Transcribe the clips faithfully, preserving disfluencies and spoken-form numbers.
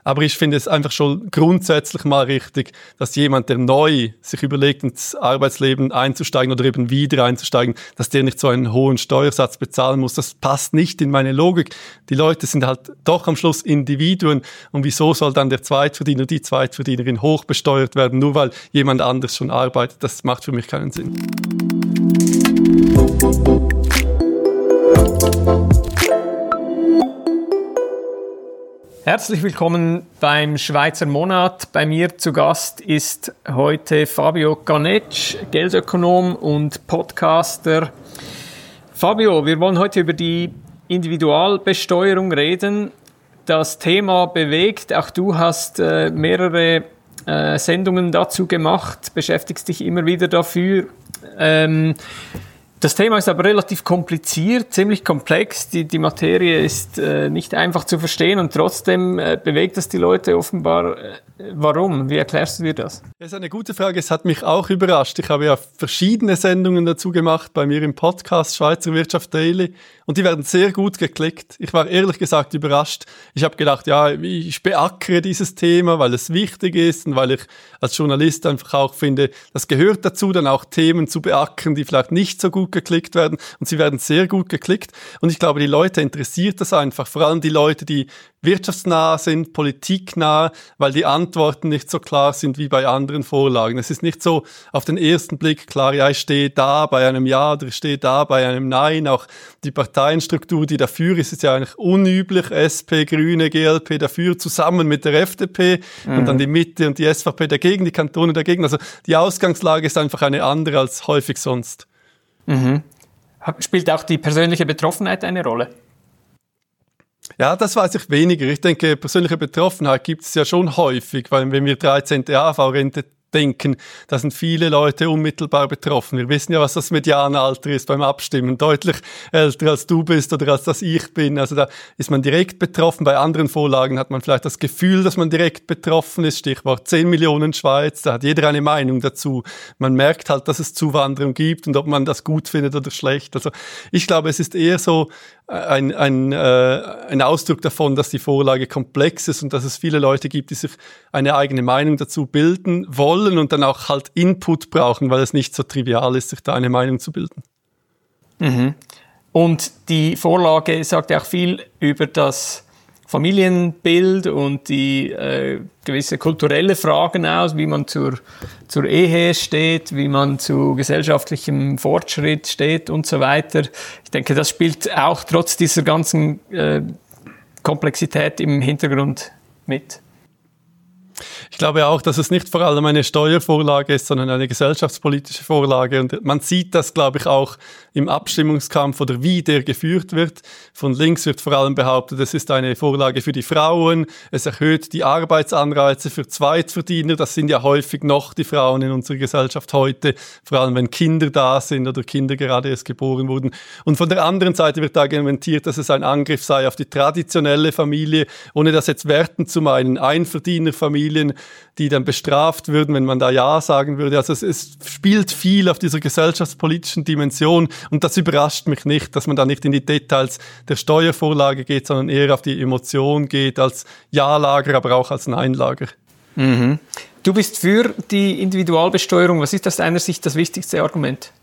Aber ich finde es einfach schon grundsätzlich mal richtig, dass jemand, der neu sich überlegt, ins Arbeitsleben einzusteigen oder eben wieder einzusteigen, dass der nicht so einen hohen Steuersatz bezahlen muss. Das passt nicht in meine Logik. Die Leute sind halt doch am Schluss Individuen. Und wieso soll dann der Zweitverdiener, die Zweitverdienerin hoch besteuert werden, nur weil jemand anders schon arbeitet? Das macht für mich keinen Sinn. Herzlich willkommen beim Schweizer Monat. Bei mir zu Gast ist heute Fabio Canetsch, Geldökonom und Podcaster. Fabio, wir wollen heute über die Individualbesteuerung reden. Das Thema bewegt, auch du hast äh, mehrere äh, Sendungen dazu gemacht, beschäftigst dich immer wieder dafür. Ähm, Das Thema ist aber relativ kompliziert, ziemlich komplex. Die, die Materie ist äh, nicht einfach zu verstehen und trotzdem äh, bewegt es die Leute offenbar. Äh, warum? Wie erklärst du dir das? Das ist eine gute Frage. Es hat mich auch überrascht. Ich habe ja verschiedene Sendungen dazu gemacht bei mir im Podcast Schweizer Wirtschaft Daily und die werden sehr gut geklickt. Ich war ehrlich gesagt überrascht. Ich habe gedacht, ja, ich beackere dieses Thema, weil es wichtig ist und weil ich als Journalist einfach auch finde, das gehört dazu, dann auch Themen zu beackern, die vielleicht nicht so gut geklickt werden und sie werden sehr gut geklickt und ich glaube, die Leute interessiert das einfach, vor allem die Leute, die wirtschaftsnah sind, politiknah, weil die Antworten nicht so klar sind wie bei anderen Vorlagen. Es ist nicht so auf den ersten Blick klar, ja, ich stehe da bei einem Ja oder ich stehe da bei einem Nein. Auch die Parteienstruktur, die dafür ist, ist ja eigentlich unüblich. S P, Grüne, G L P dafür, zusammen mit der F D P mhm. und dann die Mitte und die S V P dagegen, die Kantone dagegen. Also die Ausgangslage ist einfach eine andere als häufig sonst. Mhm. Spielt auch die persönliche Betroffenheit eine Rolle? Ja, das weiß ich weniger. Ich denke, persönliche Betroffenheit gibt es ja schon häufig, weil wenn wir dreizehnte A V-Rente denken, da sind viele Leute unmittelbar betroffen. Wir wissen ja, was das Medianalter ist beim Abstimmen. Deutlich älter als du bist oder als das ich bin. Also da ist man direkt betroffen. Bei anderen Vorlagen hat man vielleicht das Gefühl, dass man direkt betroffen ist. Stichwort zehn Millionen Schweiz. Da hat jeder eine Meinung dazu. Man merkt halt, dass es Zuwanderung gibt und ob man das gut findet oder schlecht. Also ich glaube, es ist eher so ein, ein, äh, ein Ausdruck davon, dass die Vorlage komplex ist und dass es viele Leute gibt, die sich eine eigene Meinung dazu bilden wollen und dann auch halt Input brauchen, weil es nicht so trivial ist, sich da eine Meinung zu bilden. Mhm. Und die Vorlage sagt ja auch viel über das Familienbild und die äh, gewisse kulturelle Fragen aus, wie man zur, zur Ehe steht, wie man zu gesellschaftlichem Fortschritt steht und so weiter. Ich denke, das spielt auch trotz dieser ganzen äh, Komplexität im Hintergrund mit. Ich glaube auch, dass es nicht vor allem eine Steuervorlage ist, sondern eine gesellschaftspolitische Vorlage. Und man sieht das, glaube ich, auch im Abstimmungskampf oder wie der geführt wird. Von links wird vor allem behauptet, es ist eine Vorlage für die Frauen. Es erhöht die Arbeitsanreize für Zweitverdiener. Das sind ja häufig noch die Frauen in unserer Gesellschaft heute, vor allem wenn Kinder da sind oder Kinder gerade erst geboren wurden. Und von der anderen Seite wird argumentiert, dass es ein Angriff sei auf die traditionelle Familie, ohne das jetzt wertend zu meinen, Einverdienerfamilien, die dann bestraft würden, wenn man da Ja sagen würde. Also es, es spielt viel auf dieser gesellschaftspolitischen Dimension und das überrascht mich nicht, dass man da nicht in die Details der Steuervorlage geht, sondern eher auf die Emotion geht als Ja-Lager, aber auch als Nein-Lager. Mhm. Du bist für die Individualbesteuerung. Was ist aus deiner Sicht das wichtigste Argument?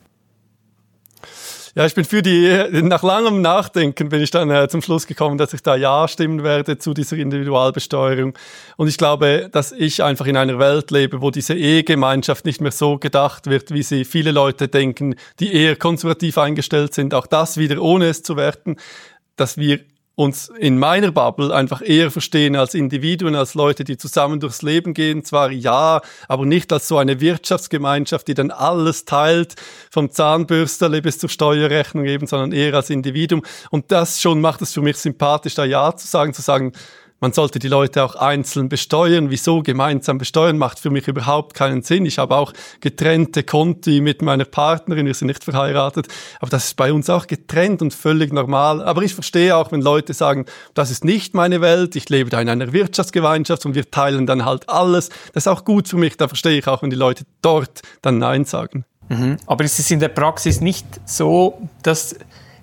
Ja, ich bin für die, nach langem Nachdenken bin ich dann äh, zum Schluss gekommen, dass ich da Ja stimmen werde zu dieser Individualbesteuerung. Und ich glaube, dass ich einfach in einer Welt lebe, wo diese Ehegemeinschaft nicht mehr so gedacht wird, wie sie viele Leute denken, die eher konservativ eingestellt sind. Auch das wieder ohne es zu werten, dass wir uns in meiner Bubble einfach eher verstehen als Individuen, als Leute, die zusammen durchs Leben gehen. Zwar ja, aber nicht als so eine Wirtschaftsgemeinschaft, die dann alles teilt, vom Zahnbürsterle bis zur Steuerrechnung eben, sondern eher als Individuum. Und das schon macht es für mich sympathisch, da Ja zu sagen, zu sagen, man sollte die Leute auch einzeln besteuern. Wieso gemeinsam besteuern, macht für mich überhaupt keinen Sinn. Ich habe auch getrennte Konti mit meiner Partnerin, wir sind nicht verheiratet, aber das ist bei uns auch getrennt und völlig normal. Aber ich verstehe auch, wenn Leute sagen, das ist nicht meine Welt, ich lebe da in einer Wirtschaftsgemeinschaft und wir teilen dann halt alles. Das ist auch gut für mich, da verstehe ich auch, wenn die Leute dort dann Nein sagen. Mhm. Aber es ist in der Praxis nicht so, dass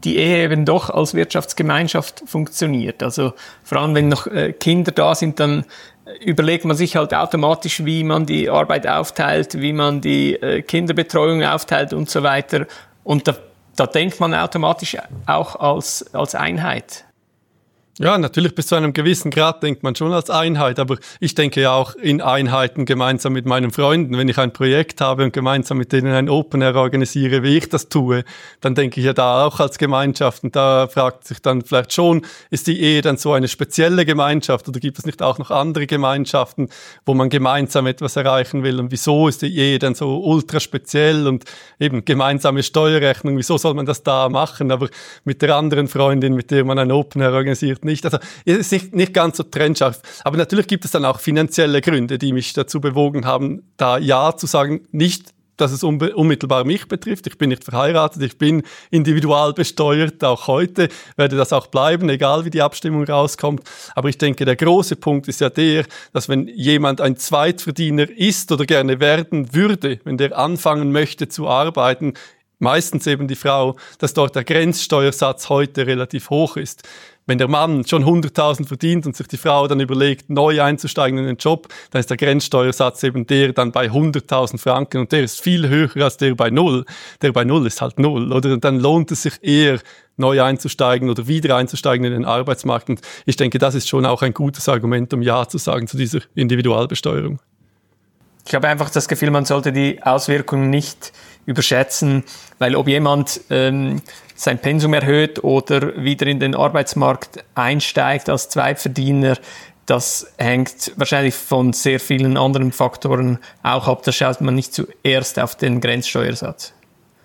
die Ehe eben doch als Wirtschaftsgemeinschaft funktioniert. Also vor allem, wenn noch äh, Kinder da sind, dann überlegt man sich halt automatisch, wie man die Arbeit aufteilt, wie man die äh, Kinderbetreuung aufteilt und so weiter. Und da, da denkt man automatisch auch als, als Einheit. Ja, natürlich bis zu einem gewissen Grad denkt man schon als Einheit, aber ich denke ja auch in Einheiten gemeinsam mit meinen Freunden. Wenn ich ein Projekt habe und gemeinsam mit denen ein Open Air organisiere, wie ich das tue, dann denke ich ja da auch als Gemeinschaft. Und da fragt sich dann vielleicht schon, ist die Ehe dann so eine spezielle Gemeinschaft oder gibt es nicht auch noch andere Gemeinschaften, wo man gemeinsam etwas erreichen will? Und wieso ist die Ehe dann so ultra speziell und eben gemeinsame Steuerrechnung? Wieso soll man das da machen? Aber mit der anderen Freundin, mit der man ein Open Air organisiert, nicht. Also es ist nicht, nicht ganz so trennscharf. Aber natürlich gibt es dann auch finanzielle Gründe, die mich dazu bewogen haben, da Ja zu sagen. Nicht, dass es unbe- unmittelbar mich betrifft. Ich bin nicht verheiratet, ich bin individual besteuert, auch heute, werde das auch bleiben, egal wie die Abstimmung rauskommt. Aber ich denke, der große Punkt ist ja der, dass wenn jemand ein Zweitverdiener ist oder gerne werden würde, wenn der anfangen möchte zu arbeiten, meistens eben die Frau, dass dort der Grenzsteuersatz heute relativ hoch ist. Wenn der Mann schon hunderttausend verdient und sich die Frau dann überlegt, neu einzusteigen in den Job, dann ist der Grenzsteuersatz eben der dann bei hunderttausend Franken und der ist viel höher als der bei null. Der bei null ist halt null, oder? Und dann lohnt es sich eher, neu einzusteigen oder wieder einzusteigen in den Arbeitsmarkt. Und ich denke, das ist schon auch ein gutes Argument, um Ja zu sagen zu dieser Individualbesteuerung. Ich habe einfach das Gefühl, man sollte die Auswirkungen nicht überschätzen, weil ob jemand ähm, sein Pensum erhöht oder wieder in den Arbeitsmarkt einsteigt als Zweitverdiener, das hängt wahrscheinlich von sehr vielen anderen Faktoren auch ab. Da schaut man nicht zuerst auf den Grenzsteuersatz.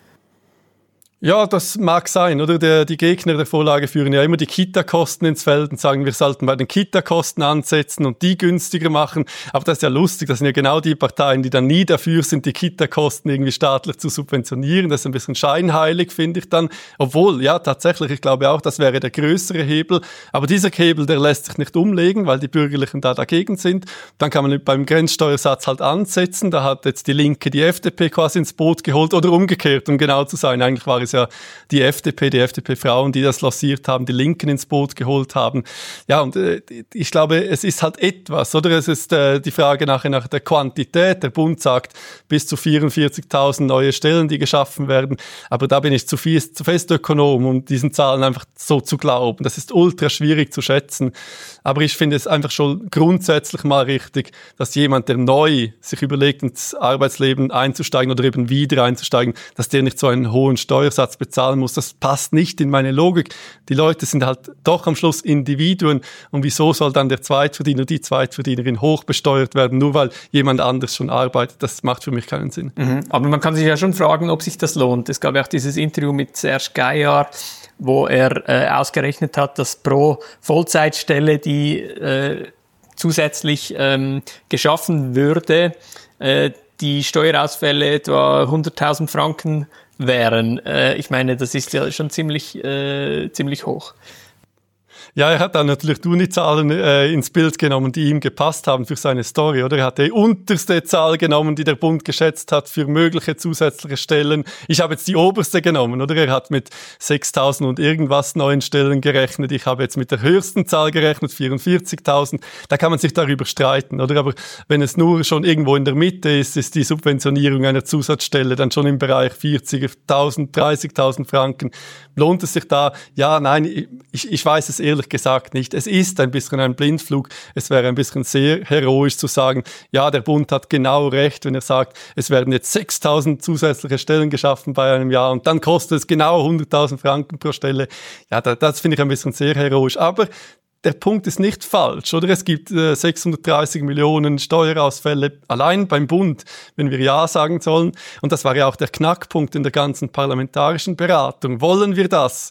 Ja, das mag sein, oder? Der, die Gegner der Vorlage führen ja immer die Kita-Kosten ins Feld und sagen, wir sollten bei den Kita-Kosten ansetzen und die günstiger machen. Aber das ist ja lustig, das sind ja genau die Parteien, die dann nie dafür sind, die Kita-Kosten irgendwie staatlich zu subventionieren. Das ist ein bisschen scheinheilig, finde ich dann. Obwohl, ja, tatsächlich, ich glaube auch, das wäre der größere Hebel. Aber dieser Hebel, der lässt sich nicht umlegen, weil die Bürgerlichen da dagegen sind. Dann kann man beim Grenzsteuersatz halt ansetzen. Da hat jetzt die Linke die F D P quasi ins Boot geholt oder umgekehrt, um genau zu sein. Eigentlich war es ja die F D P, die F D P-Frauen, die das lanciert haben, die Linken ins Boot geholt haben. Ja, und äh, ich glaube, es ist halt etwas, oder? Es ist äh, die Frage nachher nach der Quantität. Der Bund sagt, bis zu vierundvierzigtausend neue Stellen, die geschaffen werden. Aber da bin ich zu, viel, zu fest Ökonom, um diesen Zahlen einfach so zu glauben. Das ist ultra schwierig zu schätzen. Aber ich finde es einfach schon grundsätzlich mal richtig, dass jemand, der neu sich überlegt, ins Arbeitsleben einzusteigen oder eben wieder einzusteigen, dass der nicht so einen hohen Steuersatz bezahlen muss. Das passt nicht in meine Logik. Die Leute sind halt doch am Schluss Individuen. Und wieso soll dann der Zweitverdiener, die Zweitverdienerin hoch besteuert werden, nur weil jemand anders schon arbeitet? Das macht für mich keinen Sinn. Mhm. Aber man kann sich ja schon fragen, ob sich das lohnt. Es gab ja auch dieses Interview mit Serge Gaillard, wo er äh, ausgerechnet hat, dass pro Vollzeitstelle, die äh, zusätzlich ähm, geschaffen würde, äh, die Steuerausfälle etwa hunderttausend Franken wären. Äh, ich meine, das ist ja schon ziemlich, äh, ziemlich hoch. Ja, er hat dann natürlich Uni-Zahlen äh, ins Bild genommen, die ihm gepasst haben für seine Story, oder? Er hat die unterste Zahl genommen, die der Bund geschätzt hat für mögliche zusätzliche Stellen. Ich habe jetzt die oberste genommen, oder? Er hat mit sechstausend und irgendwas neuen Stellen gerechnet. Ich habe jetzt mit der höchsten Zahl gerechnet, vierundvierzigtausend. Da kann man sich darüber streiten, oder? Aber wenn es nur schon irgendwo in der Mitte ist, ist die Subventionierung einer Zusatzstelle dann schon im Bereich vierzigtausend, dreißigtausend Franken. Lohnt es sich da? Ja, nein, ich, ich weiß es ehrlich gesagt nicht. Es ist ein bisschen ein Blindflug. Es wäre ein bisschen sehr heroisch zu sagen, ja, der Bund hat genau recht, wenn er sagt, es werden jetzt sechstausend zusätzliche Stellen geschaffen bei einem Jahr und dann kostet es genau hunderttausend Franken pro Stelle. Ja, das, das finde ich ein bisschen sehr heroisch. Aber der Punkt ist nicht falsch, oder? Es gibt äh, sechshundertdreißig Millionen Steuerausfälle allein beim Bund, wenn wir Ja sagen sollen. Und das war ja auch der Knackpunkt in der ganzen parlamentarischen Beratung. Wollen wir das?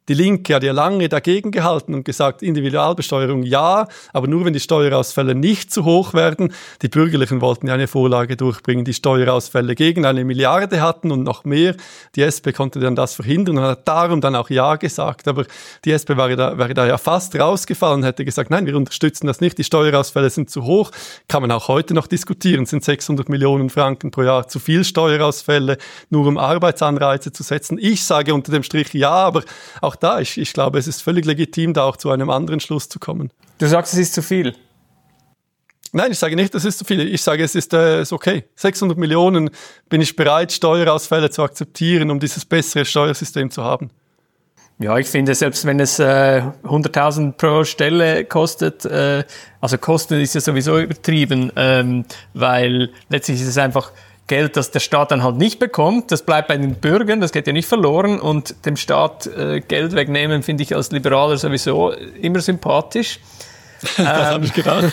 Die Linke hat ja lange dagegen gehalten und gesagt, Individualbesteuerung ja, aber nur wenn die Steuerausfälle nicht zu hoch werden. Die Bürgerlichen wollten ja eine Vorlage durchbringen, die Steuerausfälle gegen eine Milliarde hatten und noch mehr. Die S P konnte dann das verhindern und hat darum dann auch ja gesagt. Aber die S P wäre da, wäre da ja fast rausgefallen und hätte gesagt, nein, wir unterstützen das nicht, die Steuerausfälle sind zu hoch. Kann man auch heute noch diskutieren, sind sechshundert Millionen Franken pro Jahr zu viel Steuerausfälle, nur um Arbeitsanreize zu setzen. Ich sage unter dem Strich ja, aber auch da, ich, ich glaube, es ist völlig legitim, da auch zu einem anderen Schluss zu kommen. Du sagst, es ist zu viel? Nein, ich sage nicht, es ist zu viel. Ich sage, es ist, äh, ist okay. sechshundert Millionen bin ich bereit, Steuerausfälle zu akzeptieren, um dieses bessere Steuersystem zu haben. Ja, ich finde, selbst wenn es äh, hunderttausend pro Stelle kostet, äh, also Kosten ist ja sowieso übertrieben, ähm, weil letztlich ist es einfach Geld, das der Staat dann halt nicht bekommt, das bleibt bei den Bürgern, das geht ja nicht verloren und dem Staat äh, Geld wegnehmen, finde ich als Liberaler sowieso immer sympathisch. Das habe ich gedacht.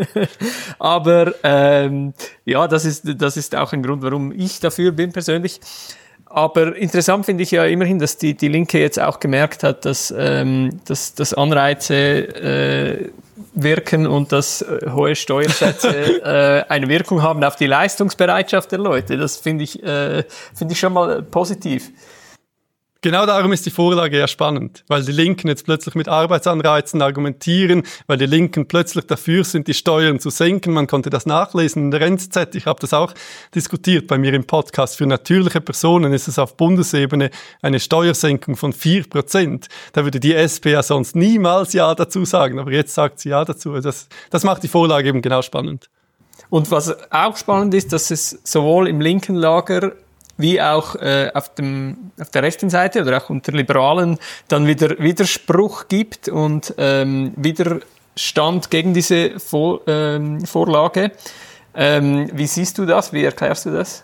Aber ähm, ja, das ist, das ist auch ein Grund, warum ich dafür bin persönlich. Aber interessant finde ich ja immerhin, dass die, die Linke jetzt auch gemerkt hat, dass, ähm, dass, dass Anreize äh, wirken und dass äh, hohe Steuersätze äh, eine Wirkung haben auf die Leistungsbereitschaft der Leute. Das finde ich, äh, finde ich schon mal positiv. Genau darum ist die Vorlage ja spannend, weil die Linken jetzt plötzlich mit Arbeitsanreizen argumentieren, weil die Linken plötzlich dafür sind, die Steuern zu senken. Man konnte das nachlesen in der N Z. Ich habe das auch diskutiert bei mir im Podcast. Für natürliche Personen ist es auf Bundesebene eine Steuersenkung von vier Prozent. Da würde die S P ja sonst niemals Ja dazu sagen, aber jetzt sagt sie Ja dazu. Das, das macht die Vorlage eben genau spannend. Und was auch spannend ist, dass es sowohl im linken Lager wie auch äh, auf, dem, auf der rechten Seite oder auch unter Liberalen dann wieder Widerspruch gibt und ähm, Widerstand gegen diese Vor, ähm, Vorlage. Ähm, wie siehst du das? Wie erklärst du das?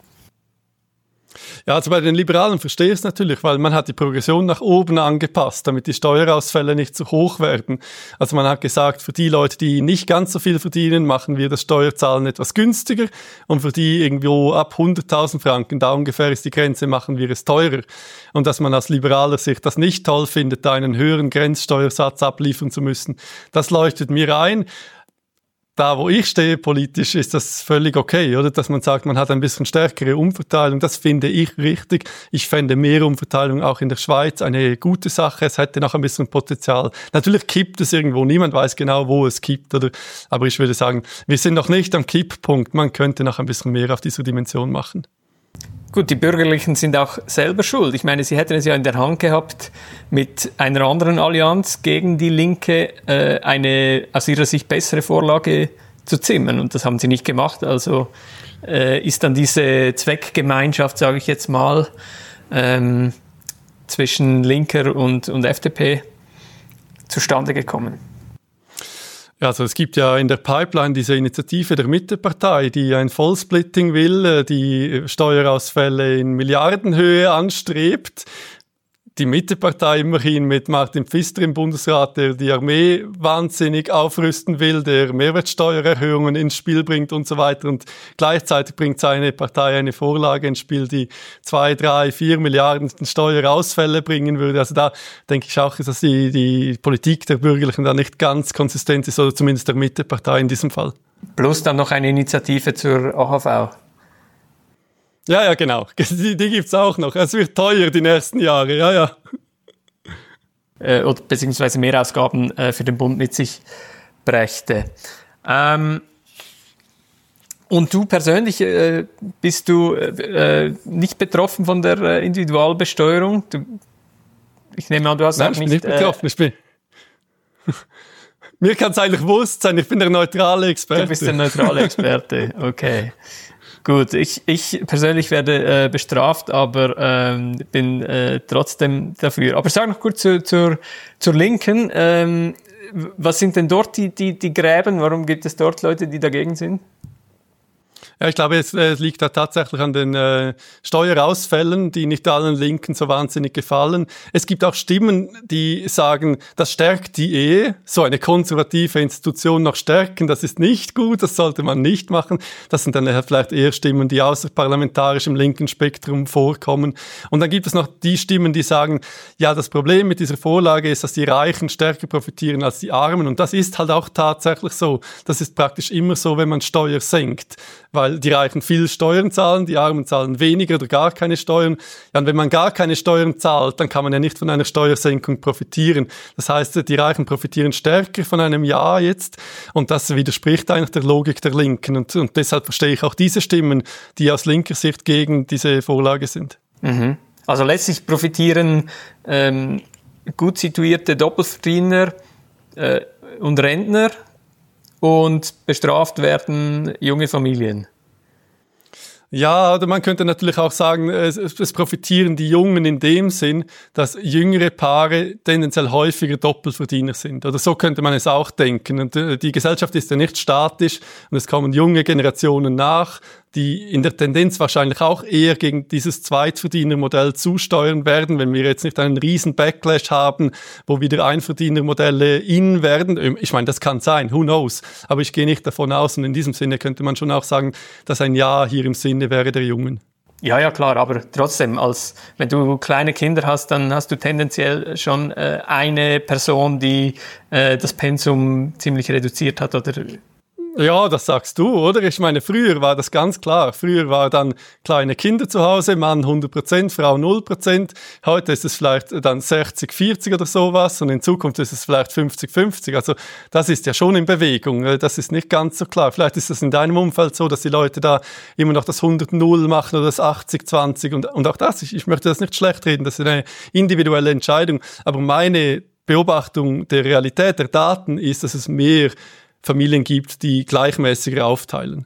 Ja, also bei den Liberalen verstehe ich es natürlich, weil man hat die Progression nach oben angepasst, damit die Steuerausfälle nicht zu hoch werden. Also man hat gesagt, für die Leute, die nicht ganz so viel verdienen, machen wir das Steuerzahlen etwas günstiger und für die irgendwo ab hunderttausend Franken, da ungefähr ist die Grenze, machen wir es teurer. Und dass man aus liberaler Sicht das nicht toll findet, da einen höheren Grenzsteuersatz abliefern zu müssen, das leuchtet mir ein. Da, wo ich stehe politisch, ist das völlig okay, oder? Dass man sagt, man hat ein bisschen stärkere Umverteilung. Das finde ich richtig. Ich fände mehr Umverteilung auch in der Schweiz eine gute Sache. Es hätte noch ein bisschen Potenzial. Natürlich kippt es irgendwo. Niemand weiß genau, wo es kippt, oder? Aber ich würde sagen, wir sind noch nicht am Kipppunkt. Man könnte noch ein bisschen mehr auf dieser Dimension machen. Gut, die Bürgerlichen sind auch selber schuld. Ich meine, sie hätten es ja in der Hand gehabt, mit einer anderen Allianz gegen die Linke äh, eine aus ihrer Sicht bessere Vorlage zu zimmern. Und das haben sie nicht gemacht. Also äh, ist dann diese Zweckgemeinschaft, sage ich jetzt mal, ähm, zwischen Linker und, und F D P zustande gekommen. Ja, also es gibt ja in der Pipeline diese Initiative der Mittepartei, die ein Vollsplitting will, die Steuerausfälle in Milliardenhöhe anstrebt. Die Mittepartei immerhin mit Martin Pfister im Bundesrat, der die Armee wahnsinnig aufrüsten will, der Mehrwertsteuererhöhungen ins Spiel bringt und so weiter. Und gleichzeitig bringt seine Partei eine Vorlage ins Spiel, die zwei, drei, vier Milliarden Steuerausfälle bringen würde. Also da denke ich auch, dass die, die Politik der Bürgerlichen da nicht ganz konsistent ist, oder zumindest der Mittepartei in diesem Fall. Plus dann noch eine Initiative zur A H V. Ja, ja, genau. Die, die gibt's auch noch. Es wird teuer die nächsten Jahre, ja, ja. Äh, oder beziehungsweise Mehrausgaben äh, für den Bund mit sich brächte. Ähm, und du persönlich, äh, bist du äh, nicht betroffen von der äh, Individualbesteuerung? Du, ich nehme an, du hast Nein, auch ich bin nicht... nicht betroffen. Äh, ich bin Mir kann es eigentlich bewusst sein, ich bin der neutrale Experte. Du bist der neutrale Experte, okay. Gut, ich, ich persönlich werde äh, bestraft, aber ähm, bin äh, trotzdem dafür. Aber sag noch kurz zu, zur, zur Linken. Ähm, was sind denn dort die, die, die Gräben? Warum gibt es dort Leute, die dagegen sind? Ja, ich glaube, es äh, liegt da tatsächlich an den äh, Steuerausfällen, die nicht allen Linken so wahnsinnig gefallen. Es gibt auch Stimmen, die sagen, das stärkt die Ehe, so eine konservative Institution noch stärken, das ist nicht gut, das sollte man nicht machen. Das sind dann äh, vielleicht eher Stimmen, die außerparlamentarisch im linken Spektrum vorkommen. Und dann gibt es noch die Stimmen, die sagen, ja, das Problem mit dieser Vorlage ist, dass die Reichen stärker profitieren als die Armen. Und das ist halt auch tatsächlich so. Das ist praktisch immer so, wenn man Steuer senkt, weil die Reichen viel Steuern zahlen, die Armen zahlen weniger oder gar keine Steuern. Ja, und wenn man gar keine Steuern zahlt, dann kann man ja nicht von einer Steuersenkung profitieren. Das heißt, die Reichen profitieren stärker von einem Ja jetzt und das widerspricht eigentlich der Logik der Linken. Und, und deshalb verstehe ich auch diese Stimmen, die aus linker Sicht gegen diese Vorlage sind. Mhm. Also letztlich profitieren ähm, gut situierte Doppelverdiener äh, und Rentner und bestraft werden junge Familien. Ja, oder man könnte natürlich auch sagen, es, es profitieren die Jungen in dem Sinn, dass jüngere Paare tendenziell häufiger Doppelverdiener sind. Oder so könnte man es auch denken. Und die Gesellschaft ist ja nicht statisch und es kommen junge Generationen nach, die in der Tendenz wahrscheinlich auch eher gegen dieses Zweitverdienermodell zusteuern werden, wenn wir jetzt nicht einen riesen Backlash haben, wo wieder Einverdienermodelle in werden. Ich meine, das kann sein, who knows. Aber ich gehe nicht davon aus und in diesem Sinne könnte man schon auch sagen, dass ein Ja hier im Sinne wäre der Jungen. Ja, ja, klar, aber trotzdem, als wenn du kleine Kinder hast, dann hast du tendenziell schon äh, eine Person, die äh, das Pensum ziemlich reduziert hat, oder? Ja, das sagst du, oder? Ich meine, früher war das ganz klar. Früher war dann kleine Kinder zu Hause, Mann hundert Prozent, Frau null Prozent. Heute ist es vielleicht dann sechzig vierzig oder sowas und in Zukunft ist es vielleicht fünfzig fünfzig. Also das ist ja schon in Bewegung. Das ist nicht ganz so klar. Vielleicht ist es in deinem Umfeld so, dass die Leute da immer noch das hundert null machen oder das achtzig zwanzig und, und auch das. Ich, ich möchte das nicht schlecht reden. Das ist eine individuelle Entscheidung. Aber meine Beobachtung der Realität der Daten ist, dass es mehr Familien gibt, die gleichmäßiger aufteilen.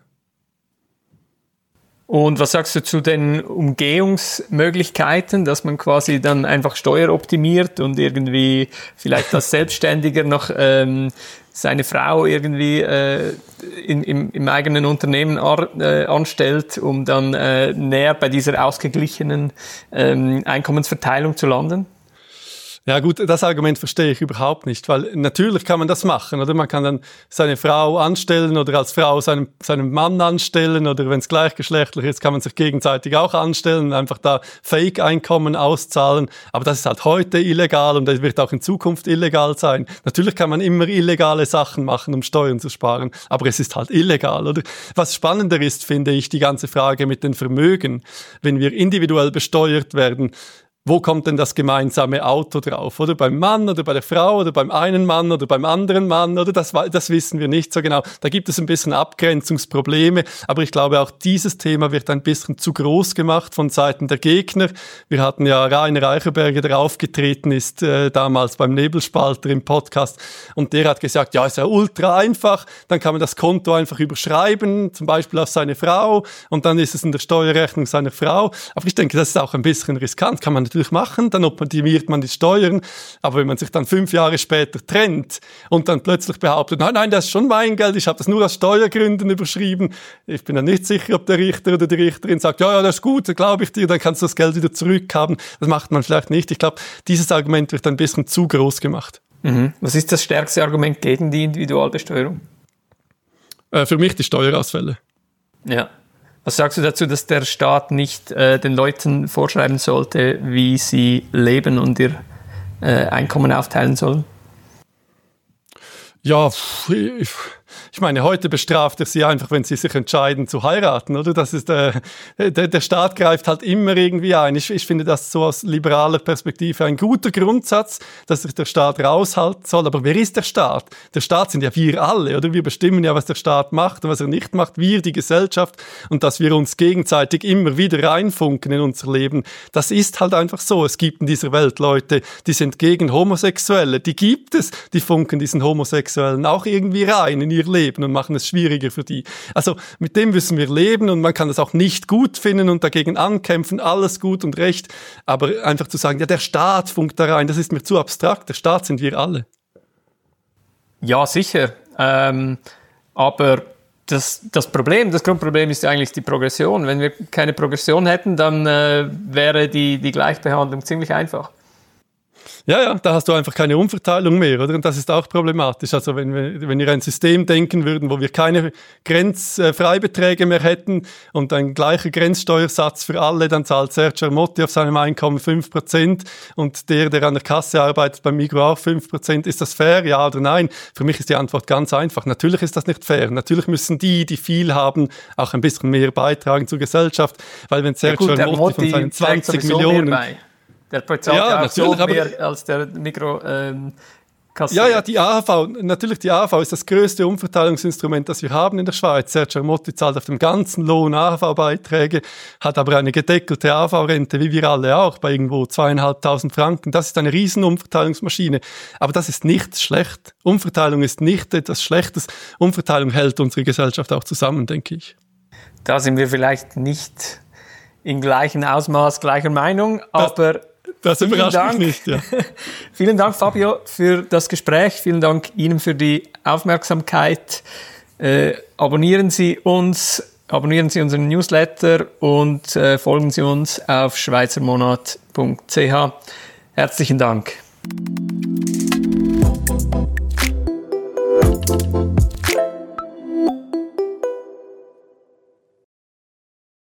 Und was sagst du zu den Umgehungsmöglichkeiten, dass man quasi dann einfach Steuer optimiert und irgendwie vielleicht als Selbstständiger noch ähm, seine Frau irgendwie äh, in, im, im eigenen Unternehmen ar, äh, anstellt, um dann äh, näher bei dieser ausgeglichenen ähm, Einkommensverteilung zu landen? Ja gut, das Argument verstehe ich überhaupt nicht, weil natürlich kann man das machen, oder? Man kann dann seine Frau anstellen oder als Frau seinen, seinen Mann anstellen oder wenn es gleichgeschlechtlich ist, kann man sich gegenseitig auch anstellen und einfach da Fake-Einkommen auszahlen. Aber das ist halt heute illegal und das wird auch in Zukunft illegal sein. Natürlich kann man immer illegale Sachen machen, um Steuern zu sparen, aber es ist halt illegal, oder? Was spannender ist, finde ich, die ganze Frage mit den Vermögen. Wenn wir individuell besteuert werden, wo kommt denn das gemeinsame Auto drauf? Oder beim Mann oder bei der Frau oder beim einen Mann oder beim anderen Mann? Oder das, das wissen wir nicht so genau. Da gibt es ein bisschen Abgrenzungsprobleme. Aber ich glaube, auch dieses Thema wird ein bisschen zu groß gemacht von Seiten der Gegner. Wir hatten ja Rainer Eicherberger, der aufgetreten ist, äh, damals beim Nebelspalter im Podcast. Und der hat gesagt, ja, ist ja ultra einfach. Dann kann man das Konto einfach überschreiben, zum Beispiel auf seine Frau. Und dann ist es in der Steuerrechnung seiner Frau. Aber ich denke, das ist auch ein bisschen riskant. Kann man natürlich machen, dann optimiert man die Steuern, aber wenn man sich dann fünf Jahre später trennt und dann plötzlich behauptet, nein, nein, das ist schon mein Geld, ich habe das nur aus Steuergründen überschrieben, ich bin dann nicht sicher, ob der Richter oder die Richterin sagt, ja, ja, das ist gut, glaube ich dir, dann kannst du das Geld wieder zurückhaben. Das macht man vielleicht nicht. Ich glaube, dieses Argument wird ein bisschen zu groß gemacht. Mhm. Was ist das stärkste Argument gegen die Individualbesteuerung? Äh, für mich die Steuerausfälle. Ja. Was sagst du dazu, dass der Staat nicht äh, den Leuten vorschreiben sollte, wie sie leben und ihr äh, Einkommen aufteilen sollen? Ja, ich, ich meine, heute bestraft er sie einfach, wenn sie sich entscheiden zu heiraten, oder? Das ist, äh, der, der Staat greift halt immer irgendwie ein. Ich, ich finde das so aus liberaler Perspektive ein guter Grundsatz, dass sich der Staat raushalten soll. Aber wer ist der Staat? Der Staat sind ja wir alle, oder? Wir bestimmen ja, was der Staat macht und was er nicht macht. Wir, die Gesellschaft. Und dass wir uns gegenseitig immer wieder reinfunken in unser Leben, das ist halt einfach so. Es gibt in dieser Welt Leute, die sind gegen Homosexuelle. Die gibt es. Die funken diesen Homosexuellen auch irgendwie rein in ihr Leben und machen es schwieriger für die. Also mit dem müssen wir leben und man kann das auch nicht gut finden und dagegen ankämpfen, alles gut und recht, aber einfach zu sagen, ja, der Staat funkt da rein, das ist mir zu abstrakt, der Staat sind wir alle. Ja, sicher, ähm, aber das, das Problem, das Grundproblem ist ja eigentlich die Progression. Wenn wir keine Progression hätten, dann äh, wäre die, die Gleichbehandlung ziemlich einfach. Ja, ja, da hast du einfach keine Umverteilung mehr, oder? Und das ist auch problematisch. Also wenn wir, wenn wir ein System denken würden, wo wir keine Grenzfreibeträge mehr hätten und ein gleicher Grenzsteuersatz für alle, dann zahlt Sergio Ermotti auf seinem Einkommen fünf Prozent und der, der an der Kasse arbeitet beim Migros auch fünf Prozent. Ist das fair? Ja oder nein? Für mich ist die Antwort ganz einfach. Natürlich ist das nicht fair. Natürlich müssen die, die viel haben, auch ein bisschen mehr beitragen zur Gesellschaft, weil wenn Sergio ja, Ermotti von seinen zwanzig Millionen... Der bezahlt ja, ja auch so aber, mehr als der Mikro ähm, Ja, ja, die A H V, natürlich die A H V ist das größte Umverteilungsinstrument, das wir haben in der Schweiz. Sergio Ermotti zahlt auf dem ganzen Lohn A H V-Beiträge, hat aber eine gedeckelte A H V-Rente, wie wir alle auch, bei irgendwo zweieinhalbtausend Franken. Das ist eine Riesenumverteilungsmaschine. Aber das ist nicht schlecht. Umverteilung ist nicht etwas Schlechtes. Umverteilung hält unsere Gesellschaft auch zusammen, denke ich. Da sind wir vielleicht nicht in gleichem Ausmaß, gleicher Meinung, aber... Das überrascht Dank. mich nicht, ja. Vielen Dank, Fabio, für das Gespräch. Vielen Dank Ihnen für die Aufmerksamkeit. Äh, abonnieren Sie uns, abonnieren Sie unseren Newsletter und äh, folgen Sie uns auf schweizermonat punkt c h. Herzlichen Dank.